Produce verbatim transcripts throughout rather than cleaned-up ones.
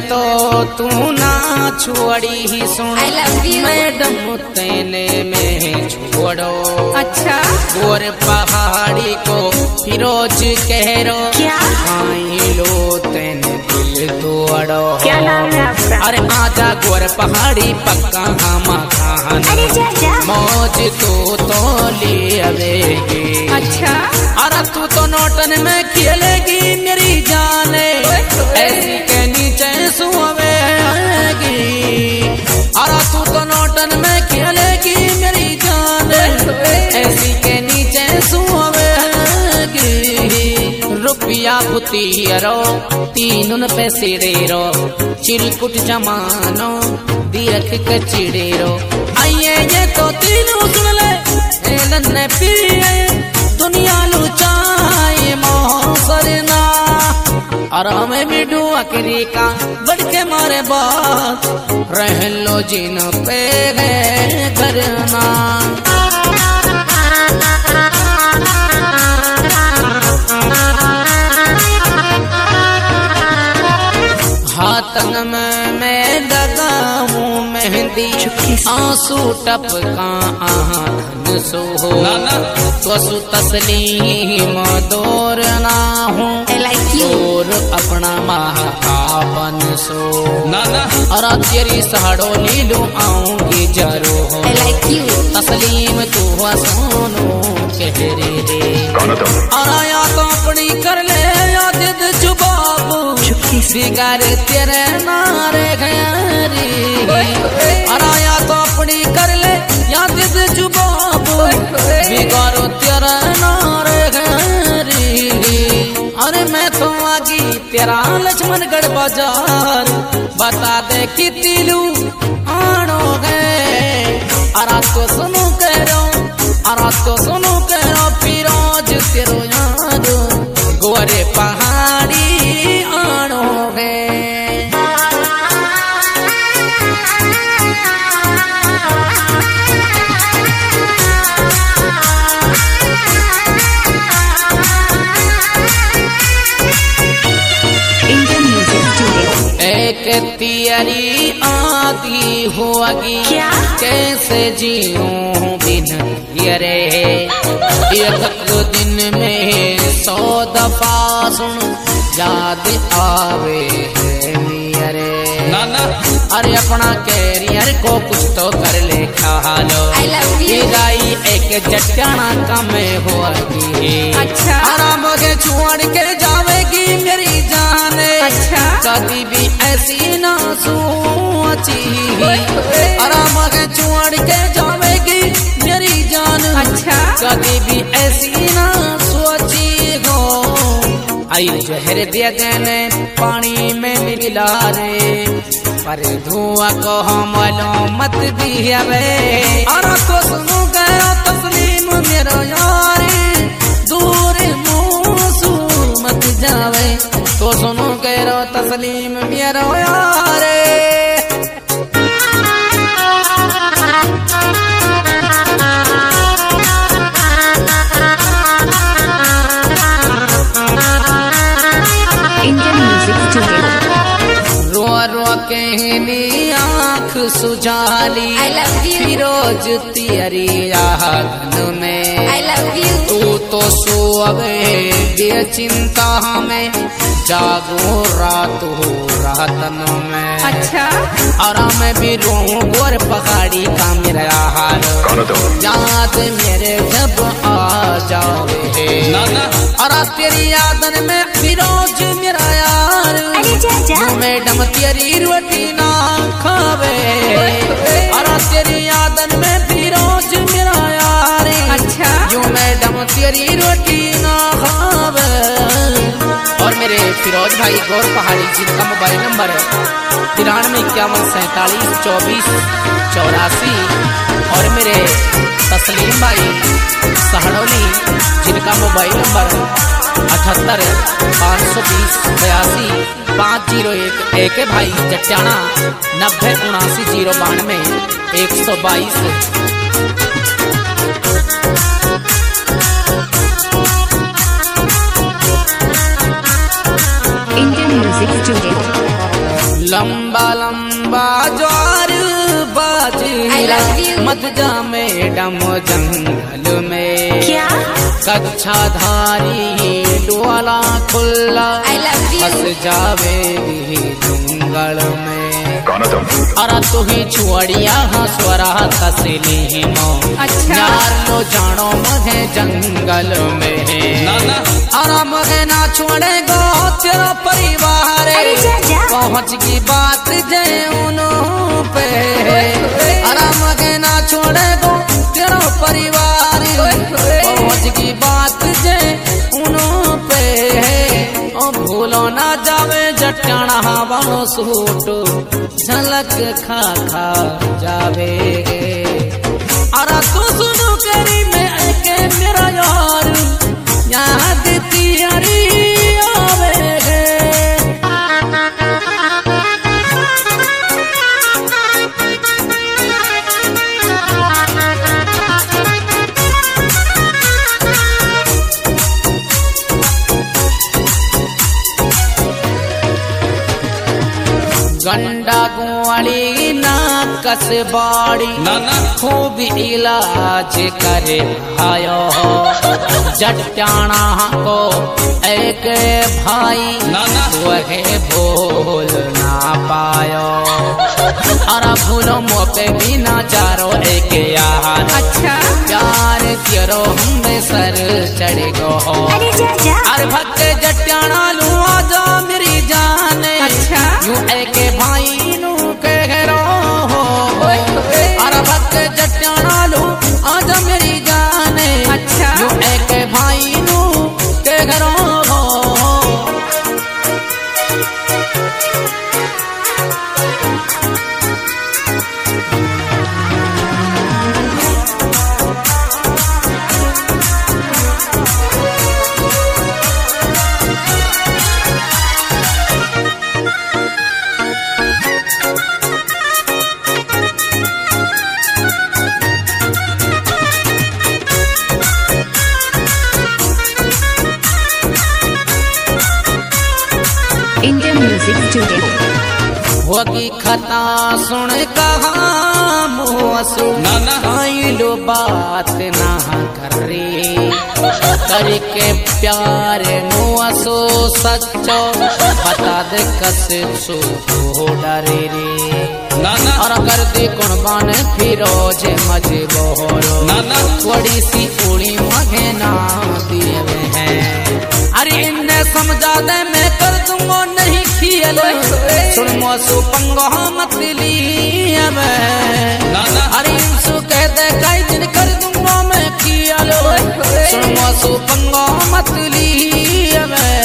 तो तू ना छोड़ी ही सुन मैडम तेने में छोड़ो। अच्छा गोर पहाड़ी को फिरोज कह रो क्या आई लो तेने दिल तोड़ो। क्या नाम है आपका? अरे आजा गोर पहाड़ी पक्का हम खाना मौज तू तो ले आवेगी। अच्छा अरे तू तो नोटन में खेलेगी मेरी जाने ऐसी के नीचे सुवेगी। अरे तू तो नोटन में खेलेगी मेरी जाने ऐसी के नीचे सुवेगी। रुपया पुतियरो तीन पैसे दे रो चिरकुट जमानो दियख कचिड़े रो। आइए ये तो तीनों सुन ले नन्हे पिए दुनिया लुचाए मोहसरना। और हमें भी डुआ करी का बढ़ के मारे बात रह लो जिन पे है करना। हाथन में मैं लगाऊं मेहंदी आंसू टपका आहन सो तो तस्लीम दौर ना हूँ और अपना महाकावन सो और तेरी सहाड़ो लीलू आऊंगी जरो तस्लीम तू सोनो कह रे रे। और आया तो अपनी कर ले याद जुबाबू बिगाड़ तेरे नारे गयारी। और आया तो अपनी कर ले याद जुबाबू बिगाड़ो तेरा नारे गयारी। अरे मैं तो आगी तेरा लक्ष्मणगढ़ बाजार बता दे कि तिलू आनो गए। अरा तो सुनो कह रो अरा तो सुनो कह रो फिरोज तेरो यारो गोरे पहाड़ी आनो गए। एक तियरी आती होगी क्या कैसे जीऊं बिन यरे। एक दिन में सौ दफा सुन याद आवे है मेरे नाना। अरे अपना कैरियर को कुछ तो कर ले खा लो गाई एक जटाना कम होगी। अच्छा आराम के छोड़ के जावेगी मेरी जाने। अच्छा कभी भी ऐसी ना सोची आराम के छोड़ के जावेगी मेरी जान। अच्छा कभी भी ऐसी ना सोची हो। आई जहर दिया देने पानी में मिला रे पर धुआं को हमलो मत दिया वे। और तो सुनो गया तस्लीम मेरा यारे दूर मुँह मत जावे तो सुनो गया तस्लीम मेरा यारे। कहनी आँख सुजाली फिरोज तियरी आँगन में तू तो सोवे बेचिंता में जागो रात हो रातन में। अच्छा और मैं भी रो गोर पहाड़ी का मेरा हाल याद मेरे जब आ जावे। और तेरी यादन में फिरोज मेरा यार मैडम तेरी रोटी ना खावे। और तेरी यादन में फिरोज मेरा यार। अच्छा यूं मैडम तेरी रोटी ना खावे। और मेरे फिरोज भाई गौर पहाड़ी जिनका मोबाइल नंबर है तिरानवे इक्यावन सैतालीस चौबीस चौरासी। और मेरे तस्लीम भाई सहड़ोली जिनका मोबाइल नंबर अठहत्तर पाँच सौ बीस बयासी पाँच जीरो एक। एक भाई जटियाना नब्बे उनासी जीरो बानवे एक सौ बाईस। लंबा लंबा ज्वार बाजरा मत जा मैडम जंगल में। क्या कच्छा धारी डोला खुला फंस जावे जंगल में। अरे तू ही छुड़िया स्वरा कसली मो यार लो जानो मगे जंगल में। अरे मगे ना छोड़े गो तेरा परिवार पहुँच की बात जय उन्हों पे। अरे मगे ना छोड़े गो तेरा परिवार पहुँच की बात जय उन्हों पे। ओ भूलो ना जावे जटाना वालो सूट झलक खा खा जावे। अरे तू सुनो करी मैं के मेरा यार याद तियारी आवे। गंडा गुआड़ी ना कसबाड़ी खूब इलाज करे आयो। जटाना को एक भाई वह भूल ना पायो। अरे भूलो मोपे भी ना चारो एक यार। अच्छा प्यार तेरो हमें सर चढ़ गो। अरे भक्त जटाना लू आजा मेरी जान। अच्छा यूं एक भाई नू कह रो हो। अरे भक्त जटाना लू आजा मेरी जान। अच्छा यूं एक भाई नू कह रो हो। इंडियन म्यूजिक स्टूडियो होगी खता सुन कहा मुँहसु आई लो बात ना करे। करके प्यार मुँहसु सच्चो बता दे कस सो डरे रे। और कर दे कुर्बान फिरोज मजबूरो थोड़ी सी उड़ी मगे ना दिए हैं। अरे इन्हें समझा दे मैं कर दूंगा नहीं खियल। सुन मौसू पंगो मत लिया मैं। अरे इंसु कह दे कई दिन कर दूंगा मैं खियल। सुन मौसू पंगो मत लिया मैं।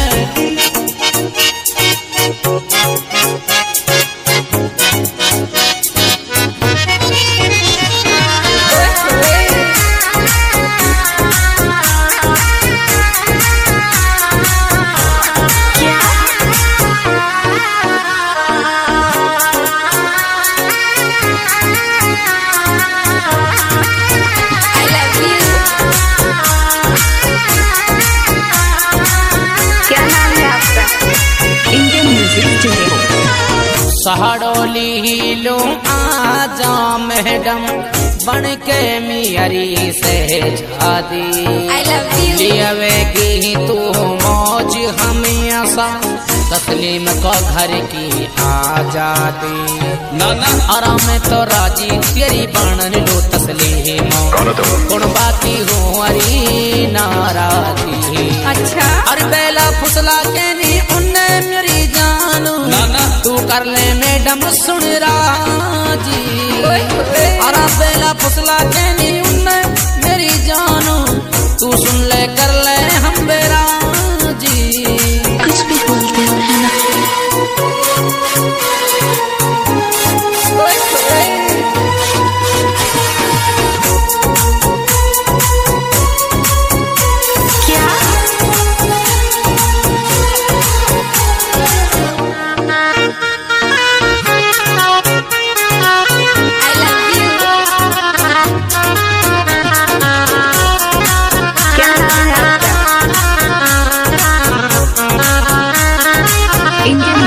सहाड़ोली लो आजा मैडम बन के मियारी से जादी। लियावेगी तू मौज हमेशा तस्लीम को घर की आजादी। आराम तो राजी तेरी बनन लो तस्लीम कौन बाकी हो अरी नाराजी। अच्छा अरे बेला फुसला के नी उन्ने मेरी जानू तू कर ले मैडम सुन राजी। अरे बेला फुसला के नी उन्ने मेरी जानू तू सुन ले कर ले